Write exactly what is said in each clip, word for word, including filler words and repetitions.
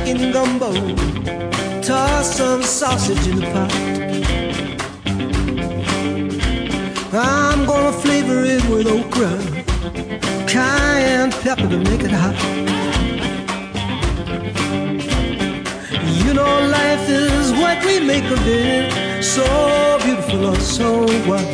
in gumbo, toss some sausage in the pot. I'm gonna flavor it with okra, cayenne pepper to make it hot. You know life is what we make of it, so beautiful or so what.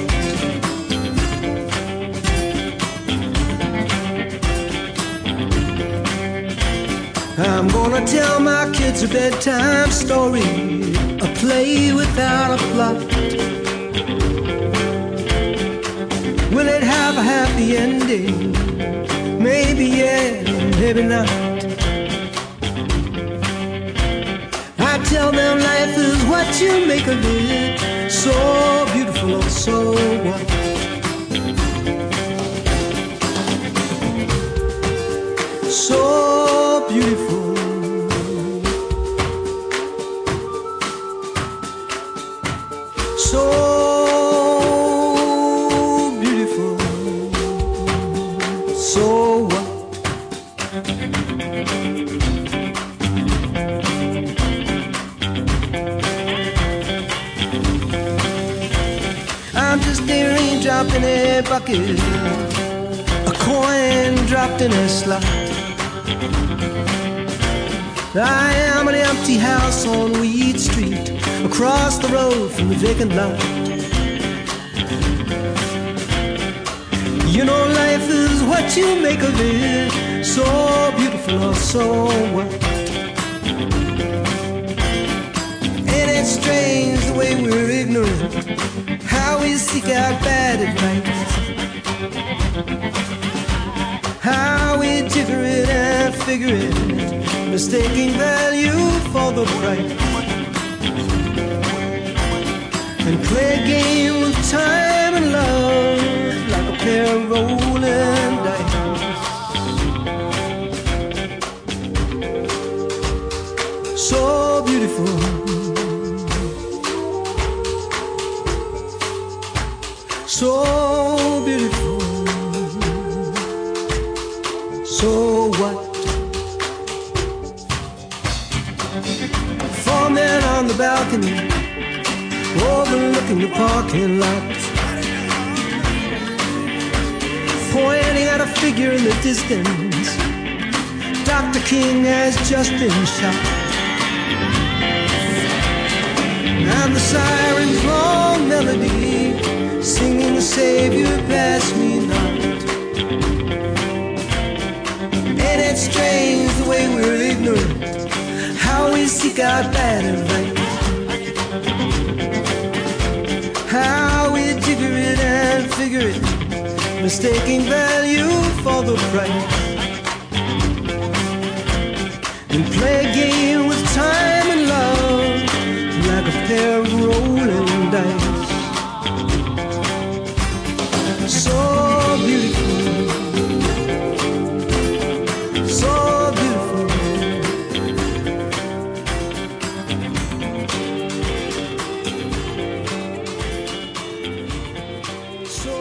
I'm gonna tell my kids a bedtime story, a play without a plot. Will it have a happy ending? Maybe yeah, maybe not. I tell them life is what you make of it, so beautiful or so what. So beautiful, so beautiful, so what? I'm just a raindrop in a bucket, a coin dropped in a slot. I am an empty house on Weed Street, across the road from the vacant lot. You know life is what you make of it, so beautiful or so what. Ain't it strange the way we're ignorant, how we seek out bad advice, how we jigger it and figure it, mistaking value for the price, and play a game with time and love like a pair of rolling dice. So beautiful, so beautiful, so what? Four men on the balcony, overlooking the parking lot, pointing at a figure in the distance. Doctor King has just been shot, and the siren's long melody, singing the Savior pass me not. Ain't it strange the way we're ignorant, how we seek out bad advice, how we jigger it and figure it, mistaking value for the price, and play a game with time and love like a pair of rolling dice. So beautiful, so beautiful, so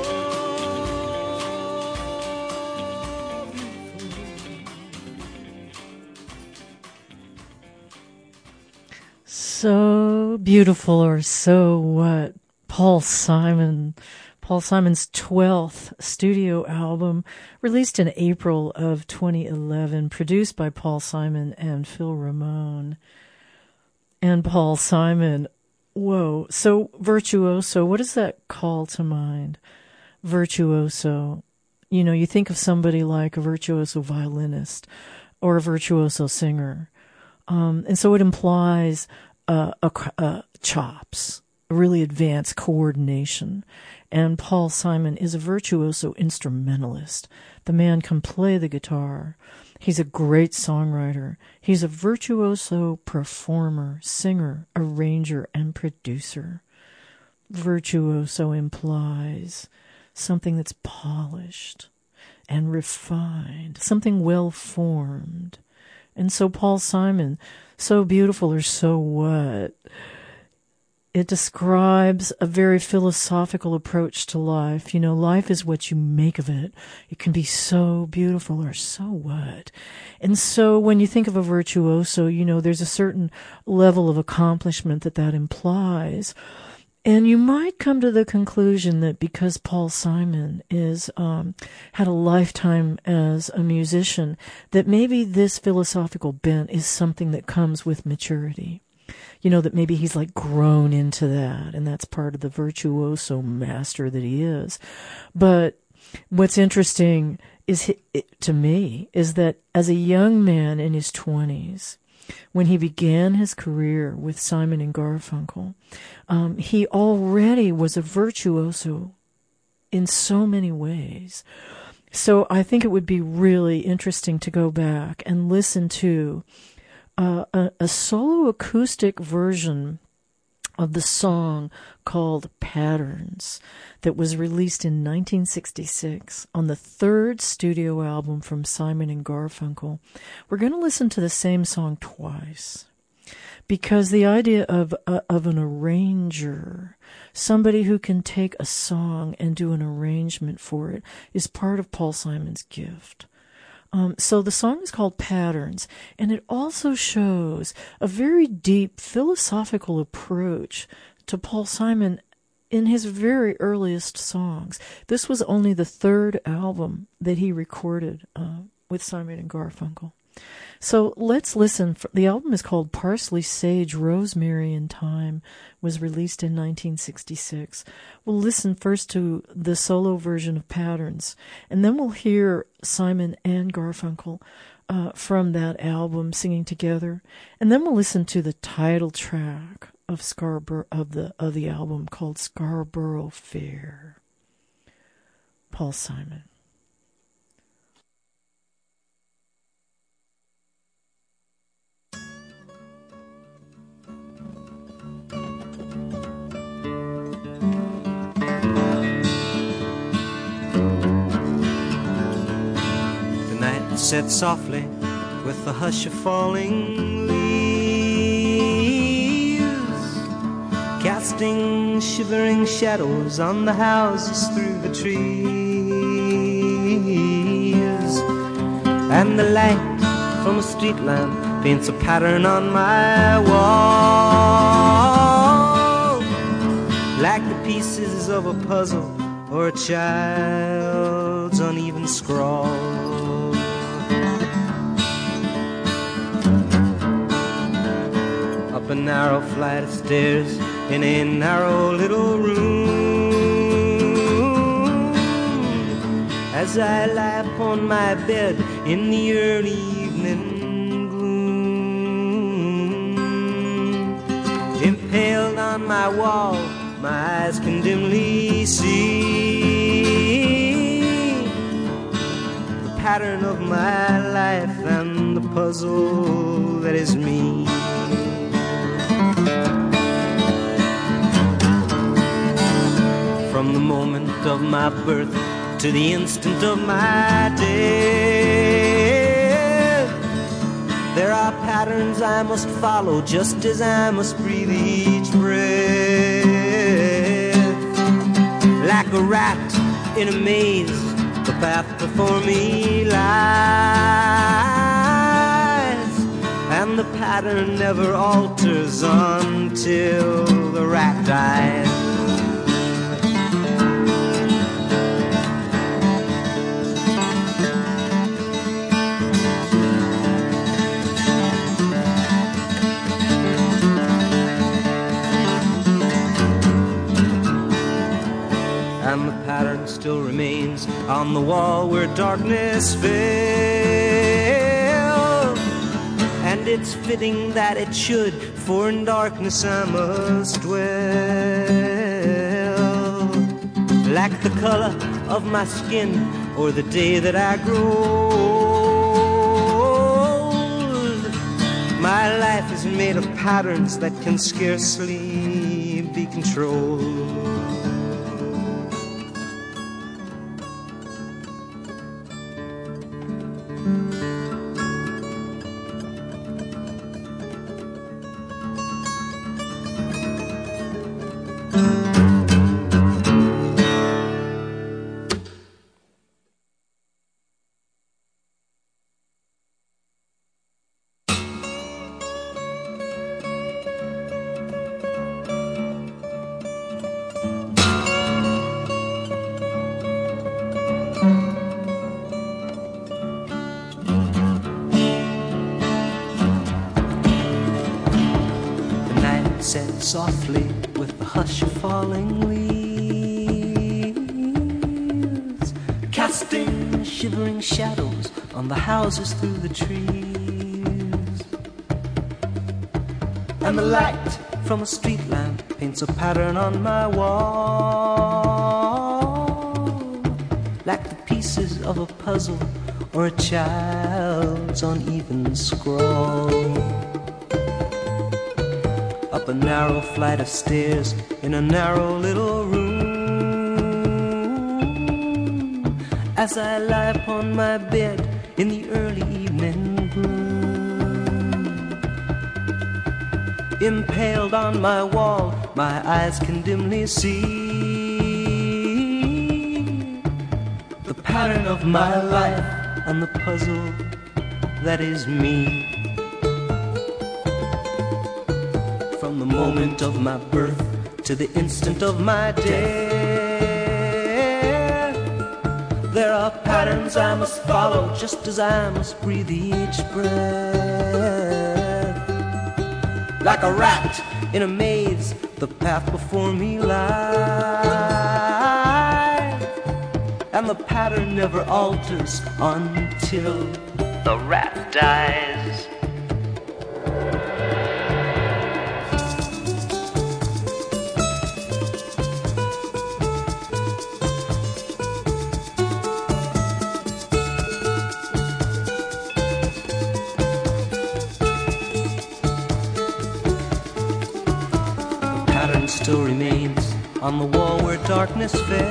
So beautiful, or so what? Paul Simon. Paul Simon's twelfth studio album, released in April of twenty eleven, produced by Paul Simon and Phil Ramone. And Paul Simon, whoa, so virtuoso, what does that call to mind? Virtuoso. You know, you think of somebody like a virtuoso violinist or a virtuoso singer. Um, and so it implies uh, a, a chops, a really advanced coordination. And Paul Simon is a virtuoso instrumentalist. The man can play the guitar. He's a great songwriter. He's a virtuoso performer, singer, arranger, and producer. Virtuoso implies something that's polished and refined, something well-formed. And so Paul Simon, so beautiful or so what? it describes a very philosophical approach to life. You know, life is what you make of it. It can be so beautiful or so what. And so when you think of a virtuoso, you know, there's a certain level of accomplishment that that implies. And you might come to the conclusion that because Paul Simon is um, had a lifetime as a musician, that maybe this philosophical bent is something that comes with maturity. You know, that maybe he's like grown into that, and that's part of the virtuoso master that he is. But what's interesting is, to me, is that as a young man in his twenties, when he began his career with Simon and Garfunkel, um, he already was a virtuoso in so many ways. So I think it would be really interesting to go back and listen to uh, a, a solo acoustic version of the song called Patterns that was released in nineteen sixty-six on the third studio album from Simon and Garfunkel. We're going to listen to the same song twice because the idea of uh, of an arranger, somebody who can take a song and do an arrangement for it, is part of Paul Simon's gift. Um, so the song is called Patterns, and it also shows a very deep philosophical approach to Paul Simon in his very earliest songs. This was only the third album that he recorded uh, with Simon and Garfunkel. So let's listen. The album is called Parsley, Sage, Rosemary, and Thyme, was released in nineteen sixty-six. We'll listen first to the solo version of Patterns, and then we'll hear Simon and Garfunkel uh, from that album singing together, and then we'll listen to the title track of Scarborough of the of the album called Scarborough Fair. Paul Simon. Set softly with the hush of falling leaves, casting shivering shadows on the houses through the trees, and the light from a street lamp paints a pattern on my wall, like the pieces of a puzzle or a child's uneven scrawl. A narrow flight of stairs in a narrow little room, as I lie upon my bed in the early evening gloom. Impaled on my wall, my eyes can dimly see the pattern of my life and the puzzle that is me. From the moment of my birth to the instant of my death, there are patterns I must follow, just as I must breathe each breath. Like a rat in a maze, the path before me lies, and the pattern never alters until the rat dies. And the pattern still remains on the wall where darkness fell, and it's fitting that it should, for in darkness I must dwell. Like the color of my skin or the day that I grow old, my life is made of patterns that can scarcely be controlled. said softly with the hush of falling leaves, casting shivering shadows on the houses through the trees. And the light from a street lamp paints a pattern on my wall, like the pieces of a puzzle or a child's uneven scrawl. Up a narrow flight of stairs in a narrow little room, as I lie upon my bed in the early evening gloom. Impaled on my wall, my eyes can dimly see the pattern of my life and the puzzle that is me. From the moment of my birth to the instant of my death, there are patterns I must follow, just as I must breathe each breath. Like a rat in a maze, the path before me lies, and the pattern never alters until the rat dies. Still remains on the wall where darkness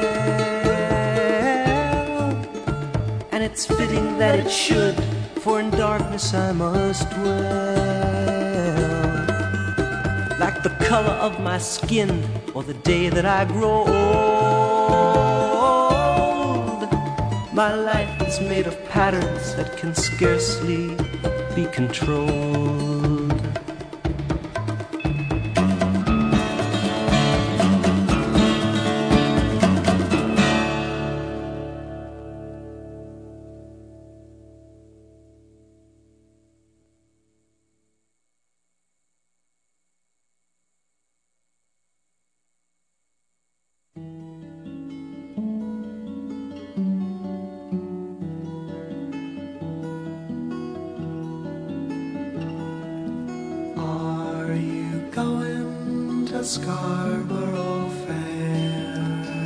fell, and it's fitting that it should, for in darkness I must dwell. Like the color of my skin or the day that I grow old, my life is made of patterns that can scarcely be controlled. Scarborough Fair.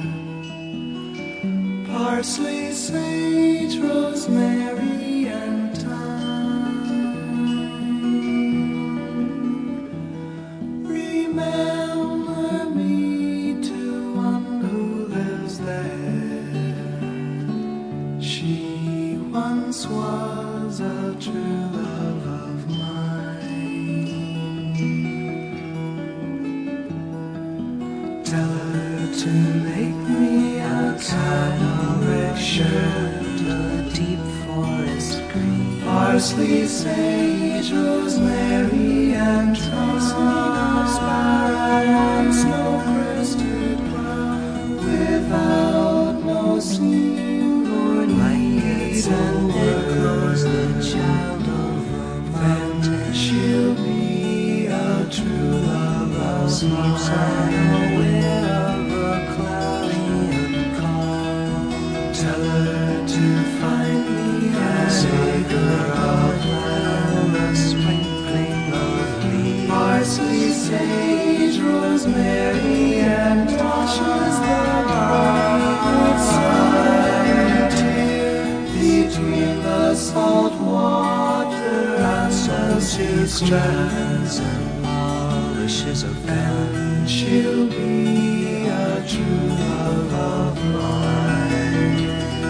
Parsley, sage, rosemary, and thyme. Remember me to one who lives there. She once was a true love of to make me a canoric shirt, a deep forest green, parsley, sage, rosemary, and thyme, snow-crested brown, without no seam or need, and there grows the child of the mountain. She'll be a true love of mine. Sage, rosemary, and touches the bright sun between the salt water and salty strands and polishes of pen. She'll be a true love of mine.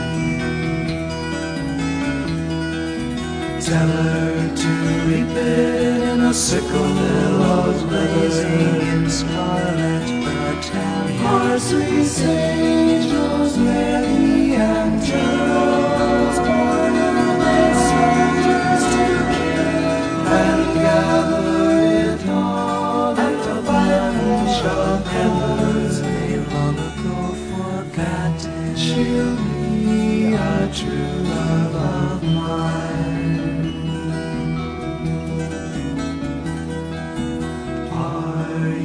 Tell her to reap it in a sickle, billows blazing in scarlet battalion. Parsley, sage, rosemary, and geraniums, born in the soldiers to kill, and gather it all at the bench of heavens they long ago forgotten. She'll be a true love of mine. Are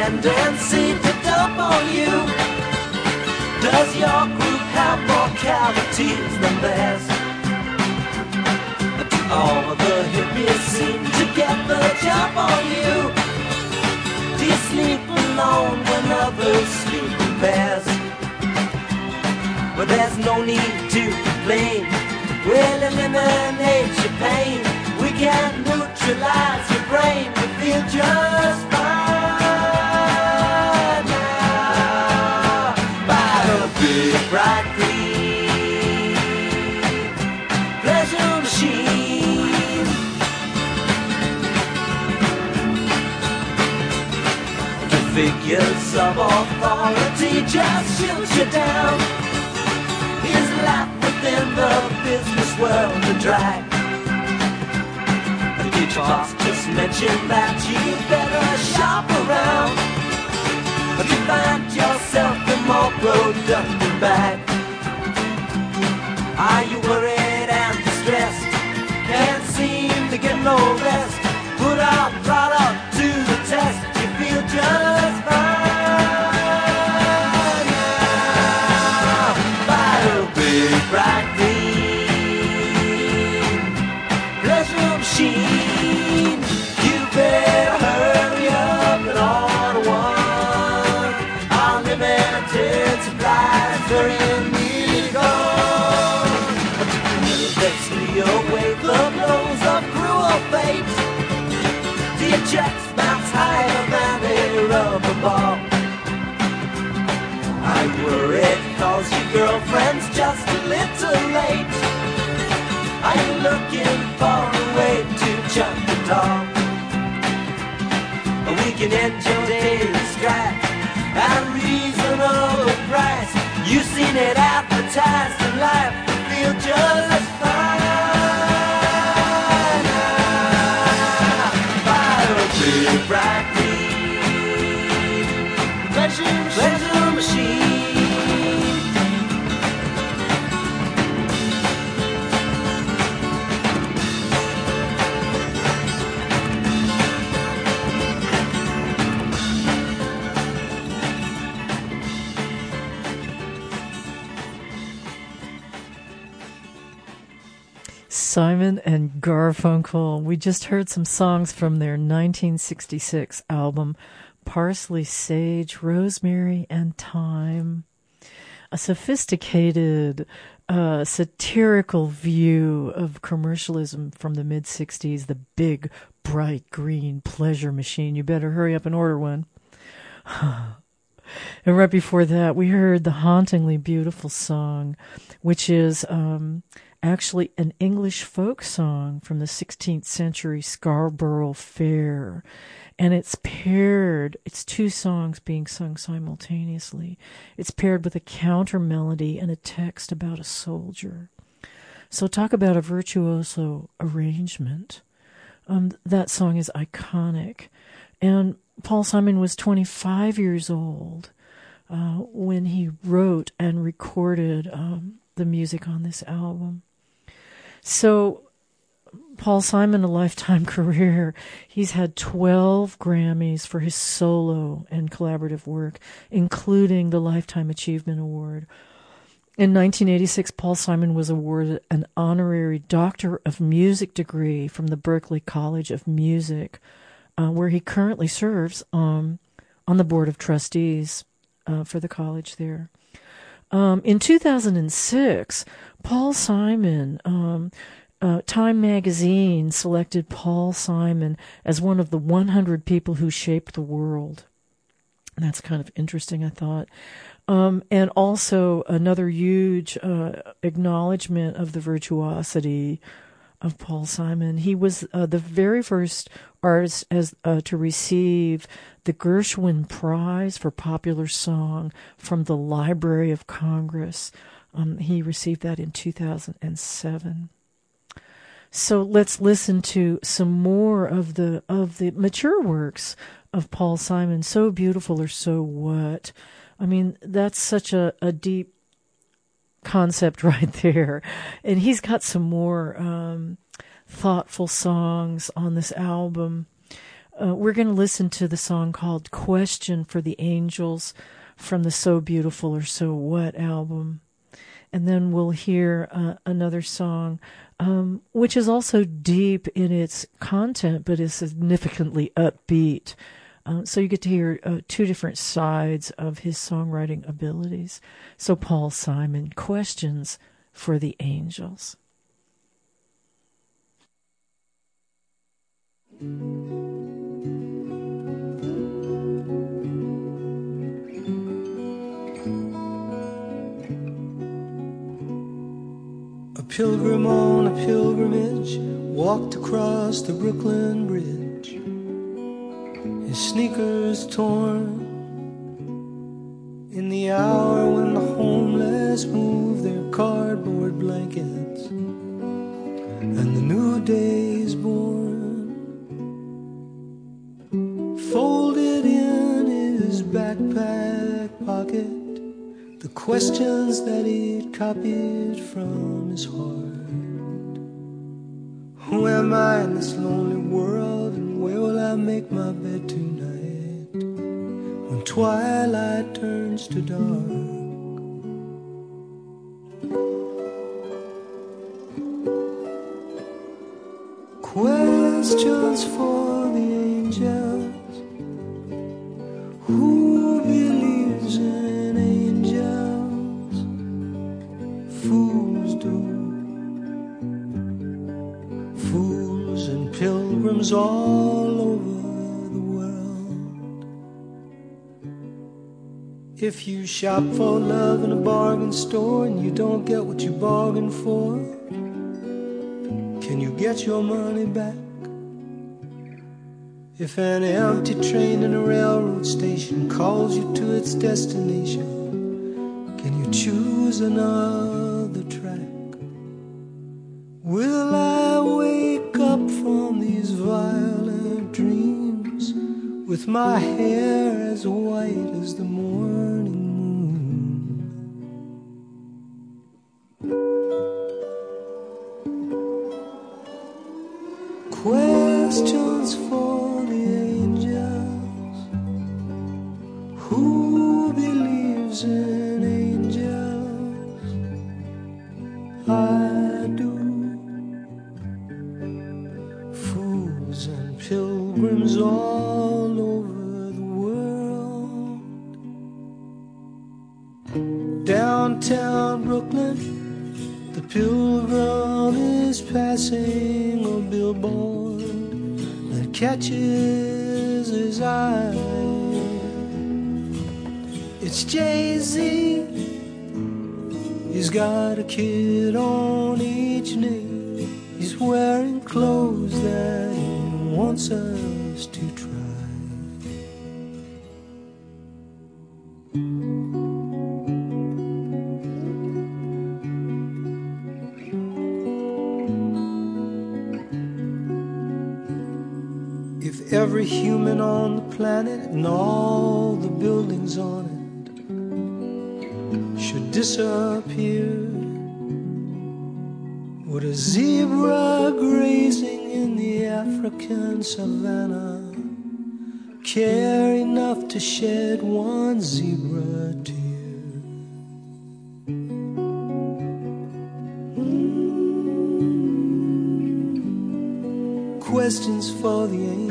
tendency to dump on you? Does your group have more cavities than theirs? Do all of the hippies seem to get the jump on you? Do you sleep alone when others sleep in pairs? But there's no need to complain. We'll eliminate your pain. We can neutralize your brain. You feel just fine now. By the big bright green pleasure machine. The figures of authority just shoot you down. Is life within the business world a drag? The teacher boss just mentioned that you better shop around, but you find yourself in more productive bag. Are you worried and distressed? Can't seem to get no rest. Put our product to the test. You feel just fine now. By the big bright green pleasure machine. You better hurry up and order one. Unlimited supplies, very nearly gone. Let's flee away the blows of cruel fate. Do your checks bounce higher than a rubber ball? I'm worried cause your girlfriend's just a little late. Are you looking for a way to chuck the dog? We can end your daily strife at a reasonable price. You've seen it advertised in life. You feel just fine now. By the big bright green pleasure, pleasure machine. Simon and Garfunkel. We just heard some songs from their nineteen sixty-six album, Parsley, Sage, Rosemary, and Thyme. A sophisticated, uh, satirical view of commercialism from the mid-sixties, the big, bright, green pleasure machine. You better hurry up and order one. And right before that, we heard the hauntingly beautiful song, which is um, actually an English folk song from the sixteenth century Scarborough Fair. And it's paired, it's two songs being sung simultaneously. It's paired with a counter melody and a text about a soldier. So talk about a virtuoso arrangement. Um, that song is iconic. And Paul Simon was twenty-five years old uh, when he wrote and recorded um, the music on this album. So Paul Simon, a lifetime career. He's had twelve Grammys for his solo and collaborative work, including the Lifetime Achievement Award. In nineteen eighty-six, Paul Simon was awarded an honorary Doctor of Music degree from the Berklee College of Music, uh, where he currently serves um, on the Board of Trustees uh, for the college there. Um, in two thousand six, Paul Simon... Um, Uh, Time magazine selected Paul Simon as one of the one hundred people who shaped the world. And that's kind of interesting, I thought. Um, and also another huge uh, acknowledgement of the virtuosity of Paul Simon. He was uh, the very first artist as uh, to receive the Gershwin Prize for Popular Song from the Library of Congress. Um, he received that in two thousand seven. So let's listen to some more of the of the mature works of Paul Simon. So Beautiful or So What? I mean, that's such a, a deep concept right there. And he's got some more um, thoughtful songs on this album. Uh, we're going to listen to the song called Question for the Angels from the So Beautiful or So What album. And then we'll hear uh, another song, um, which is also deep in its content, but is significantly upbeat. Uh, so you get to hear uh, two different sides of his songwriting abilities. So Paul Simon, Questions for the Angels. A pilgrim on a pilgrimage walked across the Brooklyn Bridge, his sneakers torn in the hour when the homeless move their cardboard blankets and the new day is born. Folded in his backpack pocket, the questions that he'd copied from his heart. Who am I in this lonely world, and where will I make my bed tonight when twilight turns to dark? Questions for the angels. Who believes in angels? Fools do. Fools and pilgrims all over the world. If you shop for love in a bargain store and you don't get what you bargained for, can you get your money back? If an empty train in a railroad station calls you to its destination, can you choose another track? Will I wake up from these violent dreams with my hair as white as the morning moon? Questions for the angels. Who believes in angels? I do. Fools and pilgrims all over the world. Downtown Brooklyn, the pilgrim is passing a billboard that catches his eye. It's Jay-Z. He's got a kid on each knee. He's wearing clothes that he wants us to try. If every human on the planet and all the buildings on it should disappear, would a zebra grazing in the African savannah care enough to shed one zebra tear? Mm. Questions for the angels.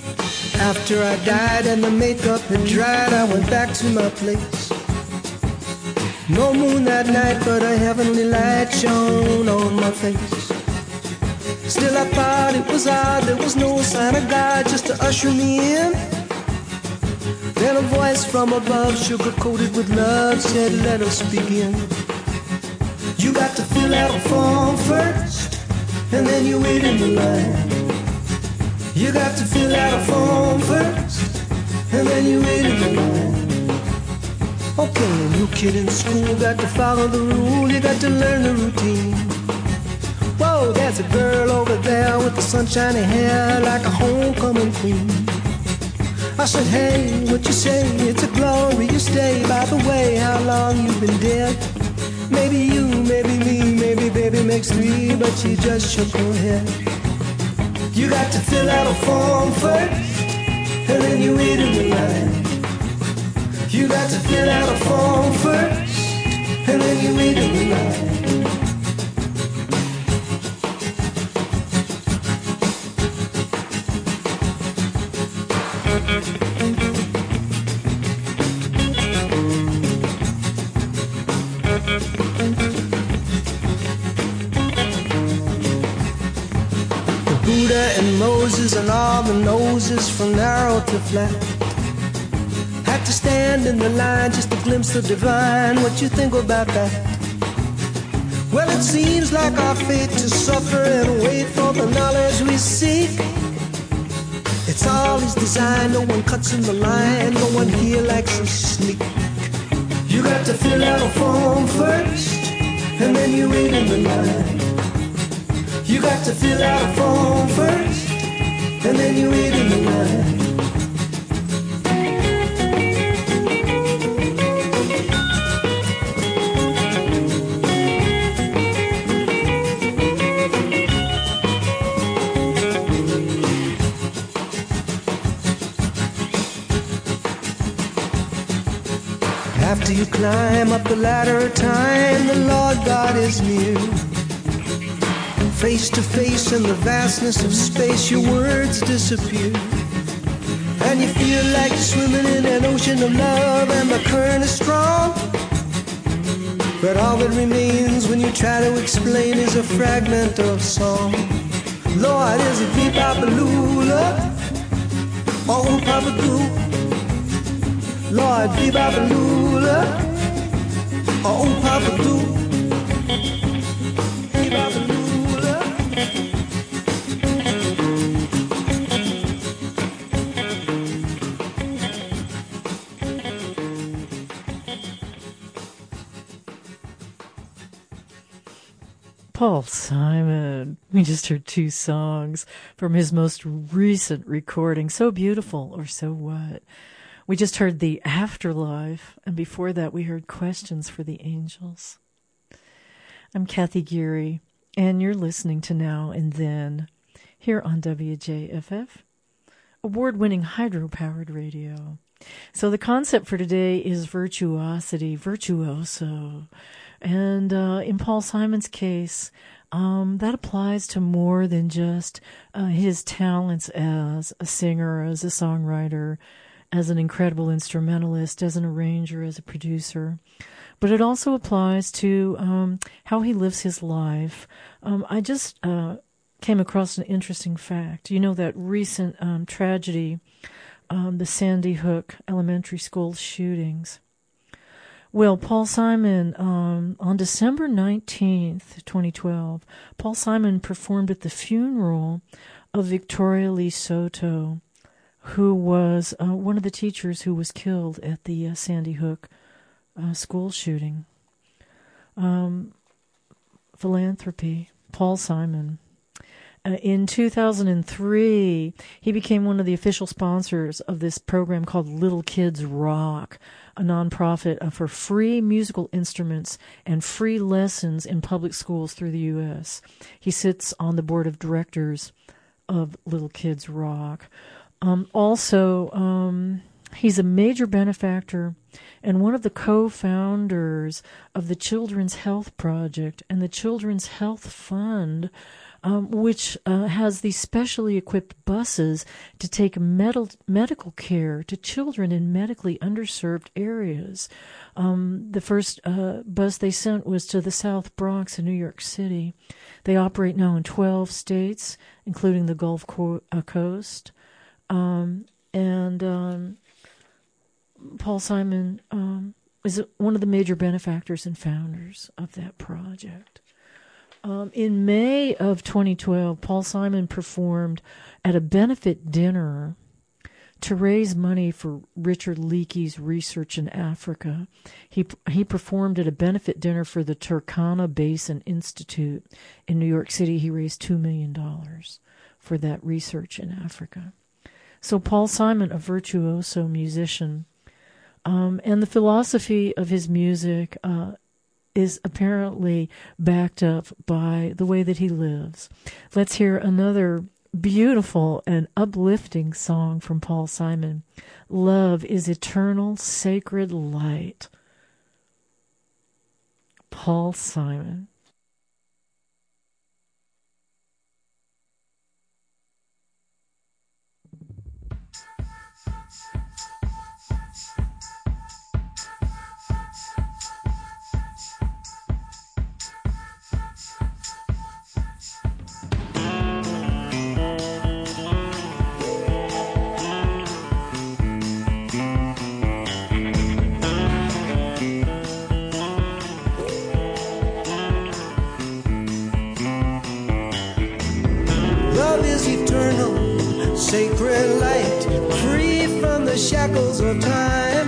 After I died and the makeup had dried, I went back to my place No moon that night, but a heavenly light shone on my face. Still I thought it was odd, there was no sign of God just to usher me in. Then a voice from above, sugar-coated with love, said, let us begin. You got to fill out a form first, and then you wait in the line. You got to fill out a form first, and then you wait in the line. Okay, a new kid in school, got to follow the rule, you got to learn the routine. Whoa, there's a girl over there with the sunshiny hair like a homecoming queen. I said, hey, what you say? It's a glorious day. By the way, how long you been dead? Maybe you, maybe me, maybe baby makes three, but she just shook her head. You got to fill out a form first, and then you wait in the line. You got to fill out a form first, and then you wait in the line. The Buddha and Moses and all the noses from narrow to flat had to stand in the line just to glimpse the divine. What you think about that? Well, it seems like our fate to suffer and wait for the knowledge we seek. It's all his design, no one cuts in the line, no one here likes to sneak. You got to fill out a form first, and then you wait in the line. You got to fill out a form first, and then you wait in the line. After you climb up the ladder of time, the Lord God is near. Face to face in the vastness of space, your words disappear. And you feel like you're swimming in an ocean of love, and the current is strong. But all that remains when you try to explain is a fragment of song. Lord, is it bee-bop-a-lula, or oom-papa-doo? Lord, bee-bop-a-lula, or oom-papa-doo? Bee-bop-a-lula. Paul Simon. We just heard two songs from his most recent recording, So Beautiful or So What. We just heard The Afterlife, and before that we heard Questions for the Angels. I'm Kathy Geary, and you're listening to Now and Then here on W J F F, award-winning hydro-powered radio. So the concept for today is virtuosity, virtuoso. And uh, in Paul Simon's case, um, that applies to more than just uh, his talents as a singer, as a songwriter, as an incredible instrumentalist, as an arranger, as a producer. But it also applies to um, how he lives his life. Um, I just uh, came across an interesting fact. You know that recent um, tragedy, um, the Sandy Hook Elementary School shootings. Well, Paul Simon, um, on December nineteenth, twenty twelve, Paul Simon performed at the funeral of Victoria Lee Soto, who was uh, one of the teachers who was killed at the uh, Sandy Hook uh, school shooting. Um, philanthropy, Paul Simon. Uh, in two thousand three, he became one of the official sponsors of this program called Little Kids Rock, a nonprofit uh, for free musical instruments and free lessons in public schools through the U S. He sits on the board of directors of Little Kids Rock. Um, also, um, He's a major benefactor and one of the co-founders of the Children's Health Project and the Children's Health Fund, um, which uh, has these specially equipped buses to take med- medical care to children in medically underserved areas. Um, the first uh, bus they sent was to the South Bronx in New York City. They operate now in twelve states, including the Gulf Co- uh, Coast. Um, and um, Paul Simon um, is one of the major benefactors and founders of that project. Um, in May of twenty twelve, Paul Simon performed at a benefit dinner to raise money for Richard Leakey's research in Africa. He he performed at a benefit dinner for the Turkana Basin Institute in New York City. He raised two million dollars for that research in Africa. So Paul Simon, a virtuoso musician, um, and the philosophy of his music uh, is apparently backed up by the way that he lives. Let's hear another beautiful and uplifting song from Paul Simon. Love is eternal, sacred light. Paul Simon. Sacred light, free from the shackles of time.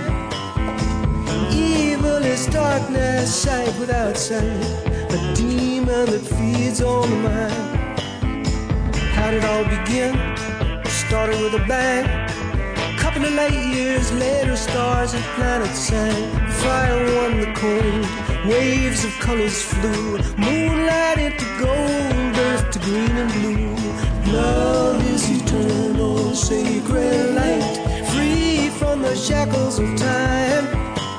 Evil is darkness, sight without sight, a demon that feeds on the mind. How did it all begin? Started with a bang. Couple of light years later, stars and planets sang. Fire won the cold, waves of colors flew. Moonlight into gold, earth to green and blue. Love is eternal, sacred light, free from the shackles of time.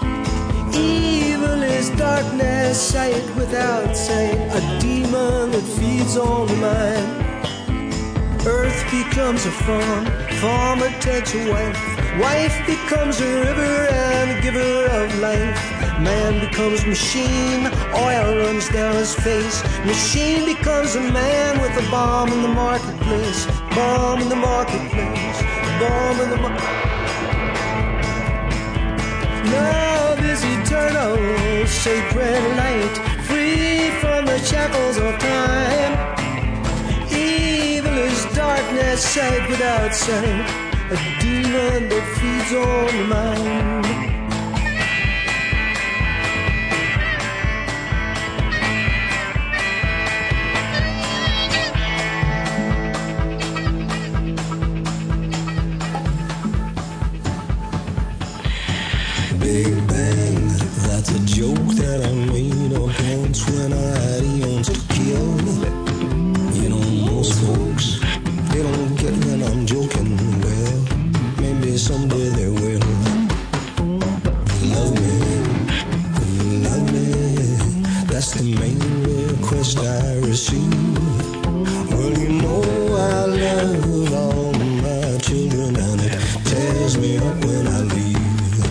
Evil is darkness, sight without sight, a demon that feeds on the mind. Earth becomes a farm, farmer takes a wife, wife becomes a river and a giver of life. Man becomes machine, oil runs down his face. Machine becomes a man with a bomb in the marketplace. Bomb in the marketplace, bomb in the marketplace. Love is eternal, sacred light, free from the shackles of time. Evil is darkness, sight without sight, a demon that feeds on the mind. Big Bang, that's a joke that I made up once when I had eons to kill. You know, most folks, they don't get when I'm joking. Well, maybe someday they will. Love me, love me, that's the main request I receive. Well, you know I love all my children and it tears me up when I leave.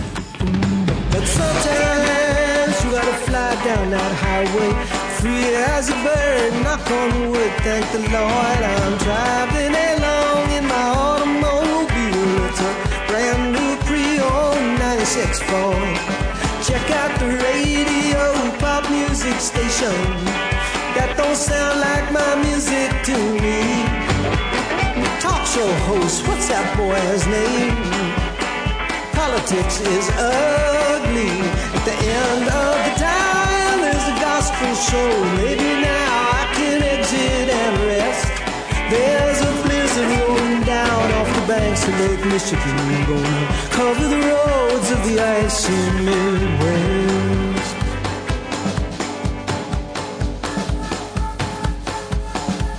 Sometimes you gotta fly down that highway, free as a bird, knock on wood, thank the Lord. I'm driving along in my automobile. It's a brand new pre-owned ninety-six Ford. Check out the radio, pop music station. That don't sound like my music to me. Talk show host, what's that boy's name? Politics is ugly. At the end of the time, there's a gospel show. Maybe now I can exit and rest. There's a blizzard rolling down off the banks of Lake Michigan, gonna cover the roads of the icy Midwest.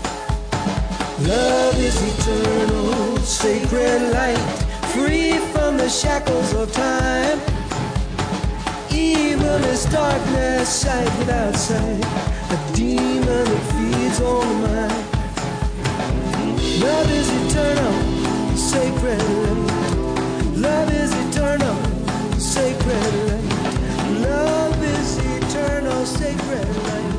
Love is eternal, sacred light, free from the shackles of time. Evil is darkness, sight without sight, a demon that feeds on the mind. Love is eternal, sacred light. Love is eternal, sacred light. Love is eternal, sacred light.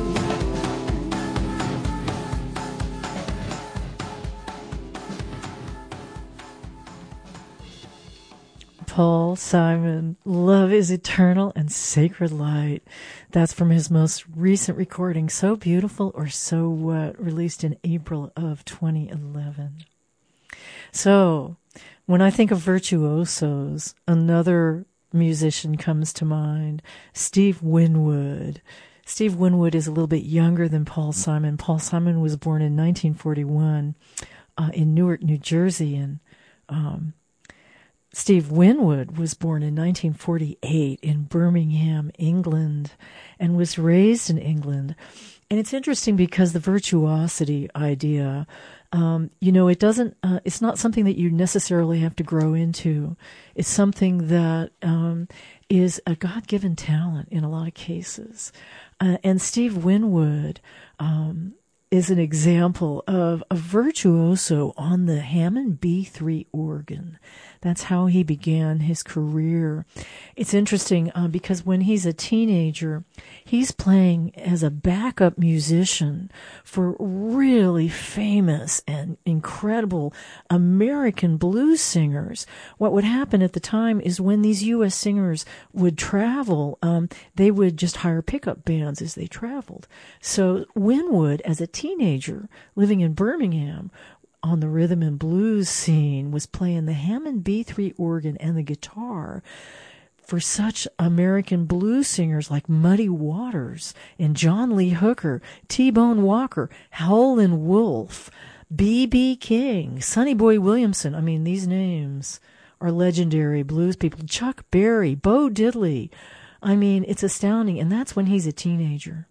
Paul Simon, Love is Eternal and Sacred Light. That's from his most recent recording, So Beautiful or So What, released in April of twenty eleven. So, when I think of virtuosos, another musician comes to mind, Steve Winwood. Steve Winwood is a little bit younger than Paul Simon. Paul Simon was born in nineteen forty-one uh, in Newark, New Jersey, and um, Steve Winwood was born in nineteen forty-eight in Birmingham, England, and was raised in England. And it's interesting because the virtuosity idea, um, you know, it doesn't, uh, it's not something that you necessarily have to grow into. It's something that um, is a God-given talent in a lot of cases. Uh, and Steve Winwood um, is an example of a virtuoso on the Hammond B three organ. That's how he began his career. It's interesting uh, because when he's a teenager, he's playing as a backup musician for really famous and incredible American blues singers. What would happen at the time is when these U S singers would travel, um, they would just hire pickup bands as they traveled. So Winwood, as a teenager living in Birmingham, on the rhythm and blues scene, was playing the Hammond B three organ and the guitar for such American blues singers like Muddy Waters and John Lee Hooker, T-Bone Walker, Howlin' Wolf, B B King, Sonny Boy Williamson. I mean, these names are legendary blues people. Chuck Berry, Bo Diddley. I mean, it's astounding. And that's when he's a teenager.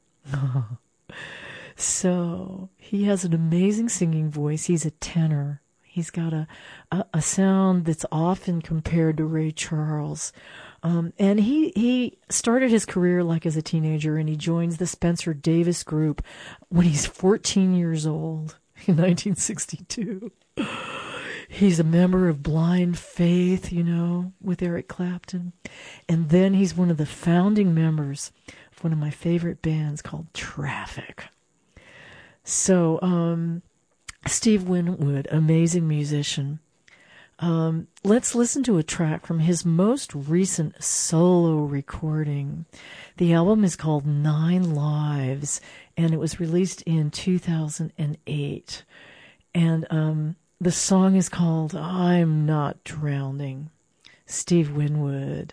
So he has an amazing singing voice. He's a tenor. He's got a, a, a sound that's often compared to Ray Charles. Um, and he, he started his career like as a teenager, and he joins the Spencer Davis Group when he's fourteen years old in nineteen sixty-two. He's a member of Blind Faith, you know, with Eric Clapton. And then he's one of the founding members of one of my favorite bands called Traffic. So, um, Steve Winwood, amazing musician. Um, let's listen to a track from his most recent solo recording. The album is called Nine Lives, and it was released in two thousand eight. And um, the song is called I'm Not Drowning. Steve Winwood.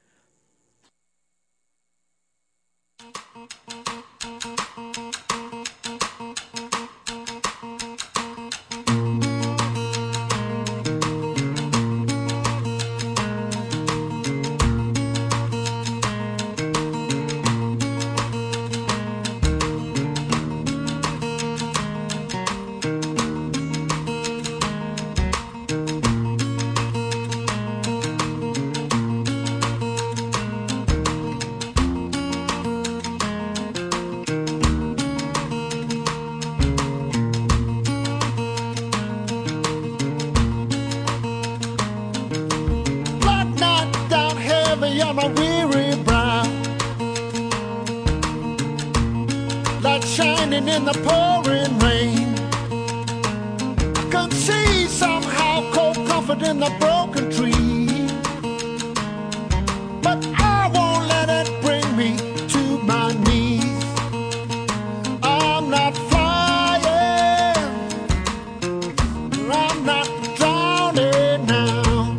In the pouring rain, I can see somehow cold comfort in the broken tree, but I won't let it bring me to my knees. I'm not flying, I'm not drowning now.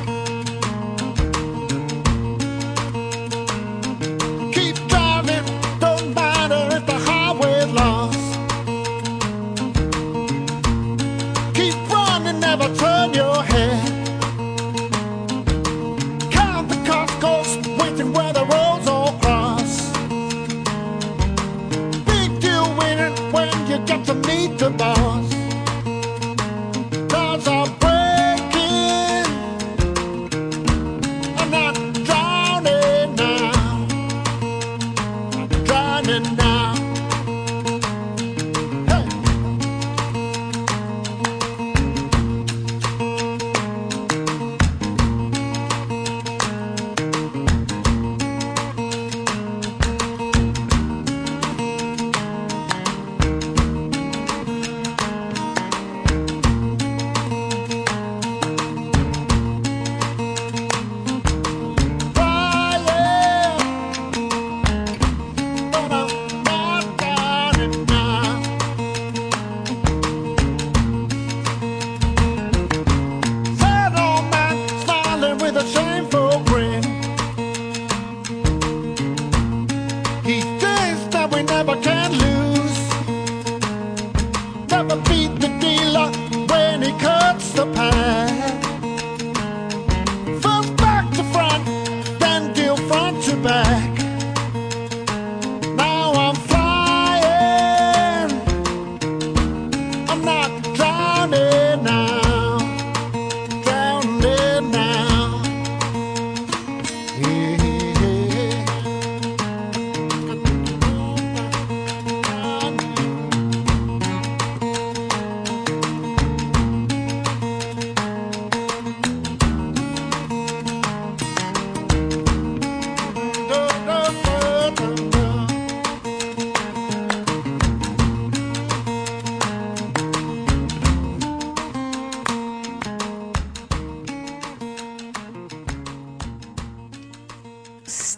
Keep driving, don't matter if the highway lost. Keep running, never turn your head. Count the Costco's waiting where the roads all cross. Big deal winning when you get to meet the boss. Clouds are breaking,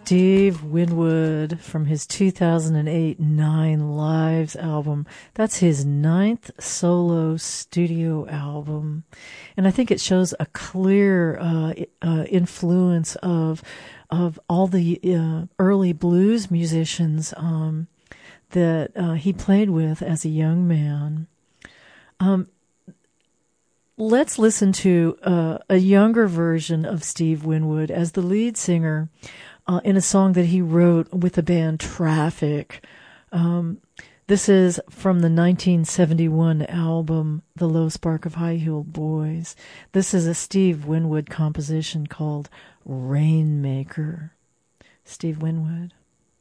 Steve Winwood from his two thousand eight Nine Lives album. That's his ninth solo studio album. And I think it shows a clear uh, uh, influence of of all the uh, early blues musicians um, that uh, he played with as a young man. Um, let's listen to uh, a younger version of Steve Winwood as the lead singer uh, in a song that he wrote with the band Traffic. Um, this is from the nineteen seventy-one album, The Low Spark of High-Heeled Boys. This is a Steve Winwood composition called Rainmaker. Steve Winwood.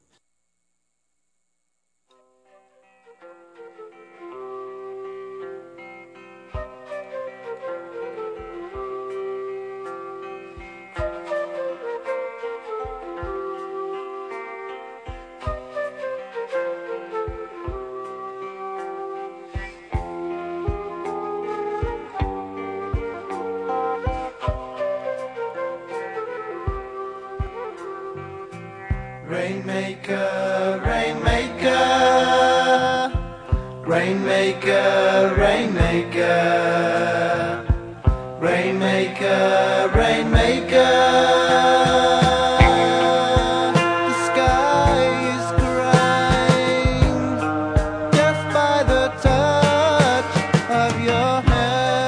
Rainmaker, rainmaker, rainmaker, rainmaker, rainmaker, rainmaker. The sky is crying just by the touch of your hand.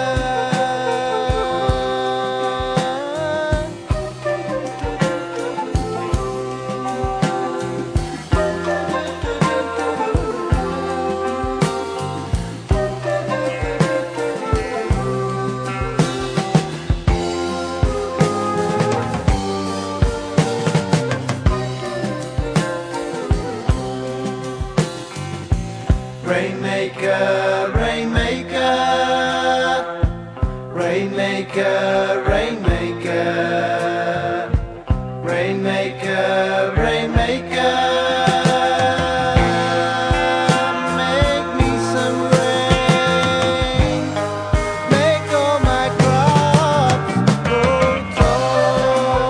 Rainmaker, rainmaker, rainmaker, rainmaker, rainmaker, rainmaker. Make me some rain, make all my crops grow tall.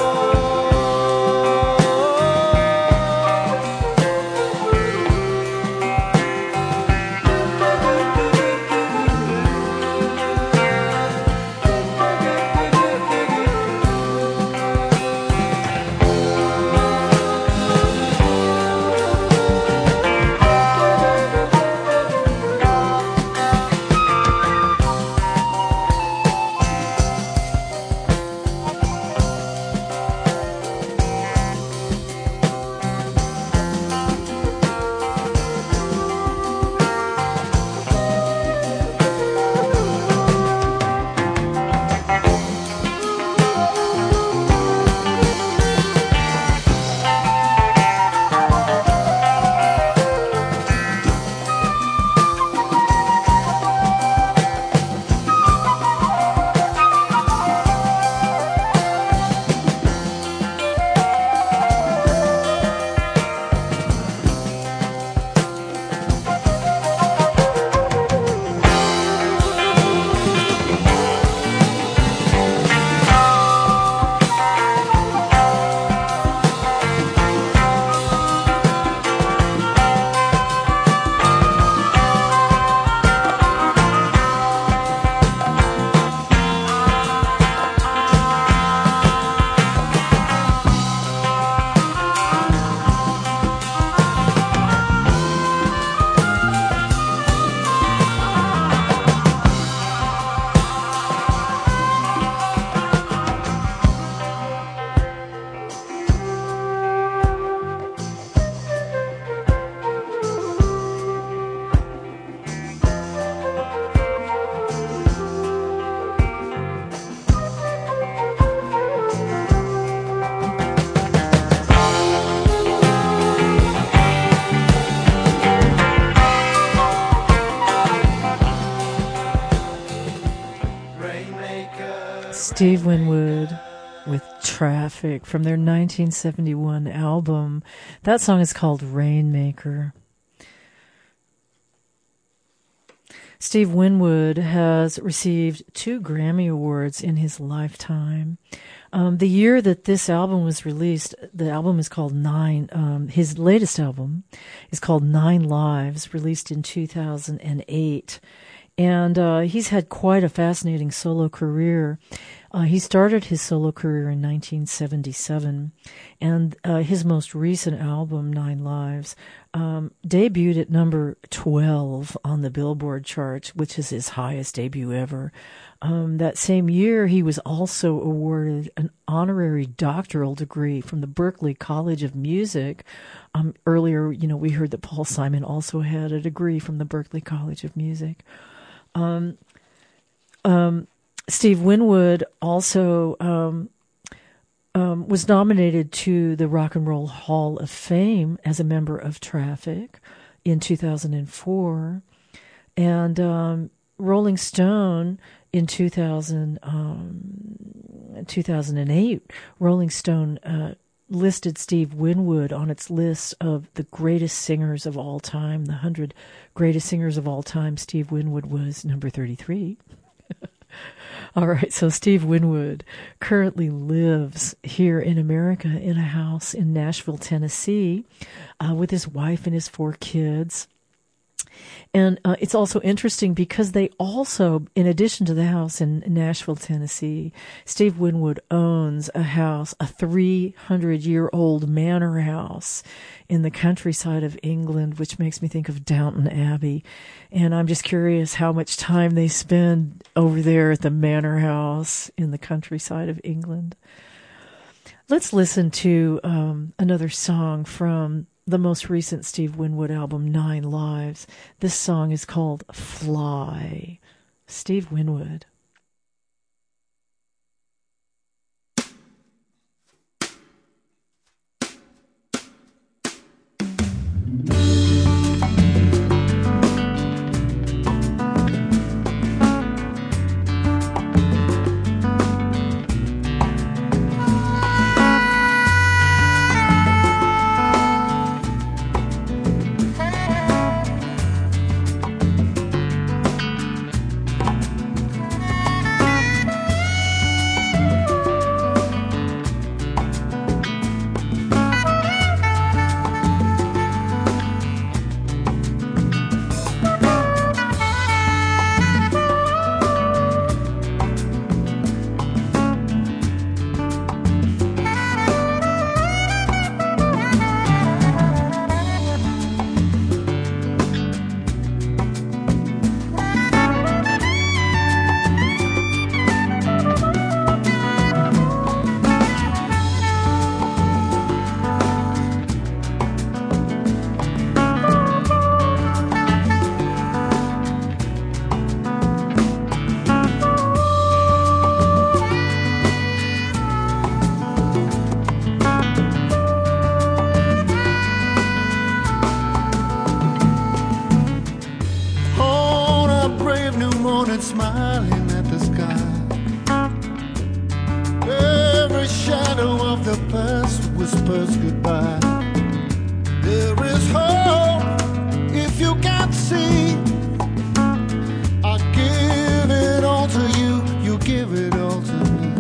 Steve Winwood with Traffic from their nineteen seventy-one album. That song is called Rainmaker. Steve Winwood has received two Grammy Awards in his lifetime. Um, the year that this album was released, the album is called Nine. Um, his latest album is called Nine Lives, released in two thousand eight. And uh, he's had quite a fascinating solo career. Uh, he started his solo career in nineteen seventy-seven, and uh, his most recent album, Nine Lives, um, debuted at number twelve on the Billboard charts, which is his highest debut ever. Um, that same year, he was also awarded an honorary doctoral degree from the Berklee College of Music. Um, earlier, you know, we heard that Paul Simon also had a degree from the Berklee College of Music. Um, um, Steve Winwood also um, um, was nominated to the Rock and Roll Hall of Fame as a member of Traffic in two thousand four. And um, Rolling Stone in two thousand, um, two thousand eight, Rolling Stone uh, listed Steve Winwood on its list of the greatest singers of all time, the one hundred greatest singers of all time. Steve Winwood was number thirty-three. All right, so Steve Winwood currently lives here in America in a house in Nashville, Tennessee, uh, with his wife and his four kids. And uh, it's also interesting because they also, in addition to the house in Nashville, Tennessee, Steve Winwood owns a house, a three hundred year old manor house in the countryside of England, which makes me think of Downton Abbey. And I'm just curious how much time they spend over there at the manor house in the countryside of England. Let's listen to um, another song from the most recent Steve Winwood album, Nine Lives. This song is called Fly. Steve Winwood. Smiling at the sky, every shadow of the past whispers goodbye. There is hope if you can't see. I give it all to you, you give it all to me.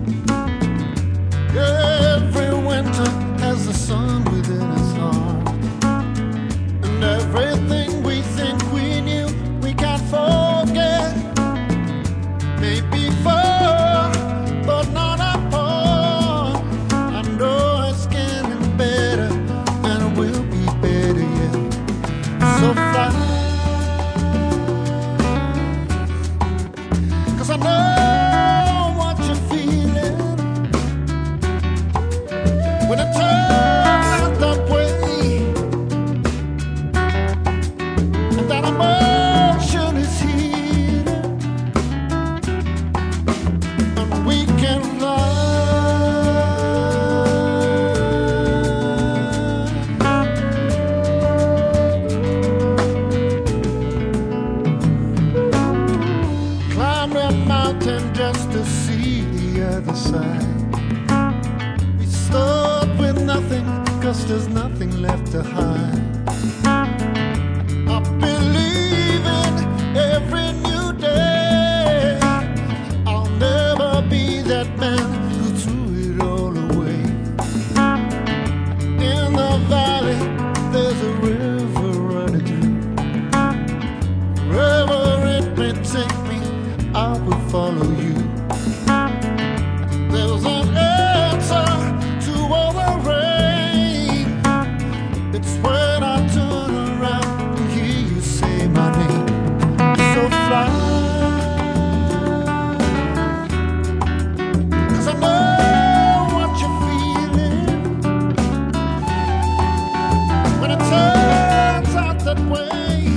Every winter has the sun within its heart, and everything we think we knew we can't forget. Maybe far, but not apart. I know it's getting better, and it will be better yet. So fly. follow you. There's an answer to all the rain. It's when I turn around and hear you say my name. So fly, 'cause I know what you're feeling when it turns out that way.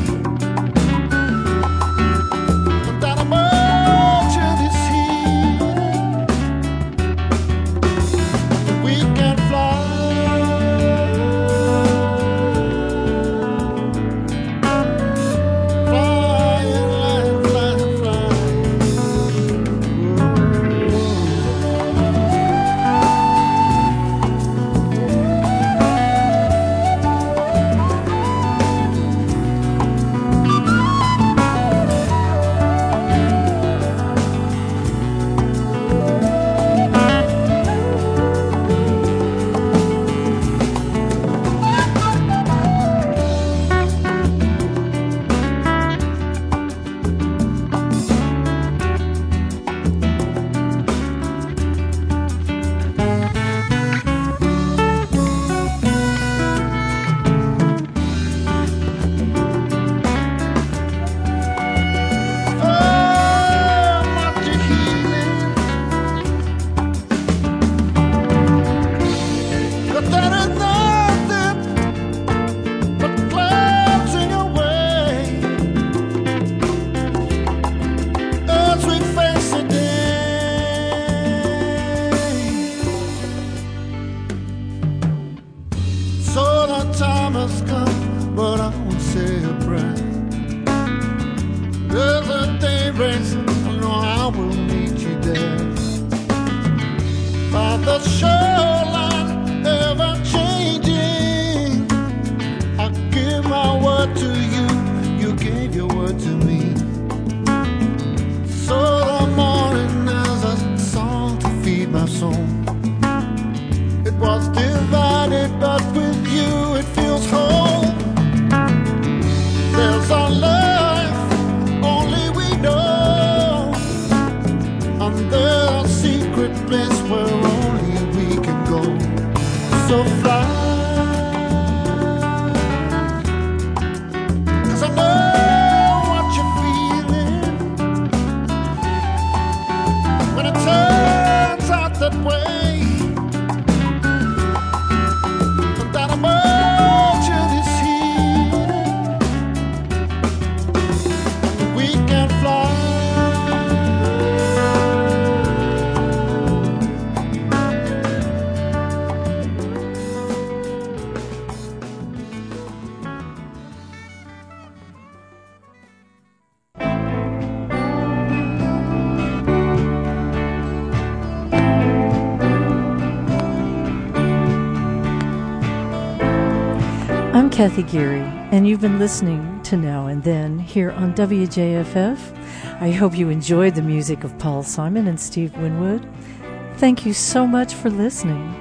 Kathy Geary, and you've been listening to Now and Then here on W J F F. I hope you enjoyed the music of Paul Simon and Steve Winwood. Thank you so much for listening.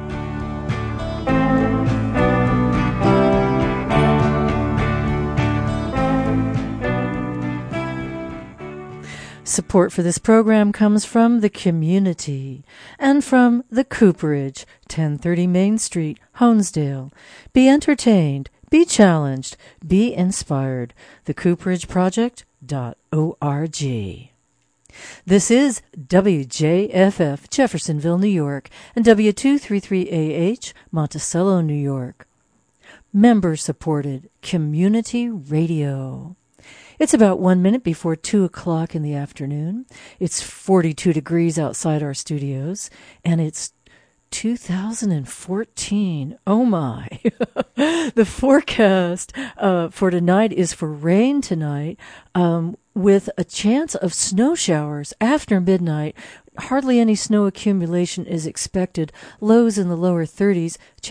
Support for this program comes from the community and from the Cooperage, ten thirty Main Street, Honesdale. Be entertained, be challenged, be inspired. the cooperage project dot org. This is W J F F, Jeffersonville, New York, and W two thirty-three A H, Monticello, New York. Member-supported community radio. It's about one minute before two o'clock in the afternoon. It's forty-two degrees outside our studios, and it's two thousand fourteen. Oh my. The forecast uh, for tonight is for rain tonight, um, with a chance of snow showers after midnight. Hardly any snow accumulation is expected. Lows in the lower thirties.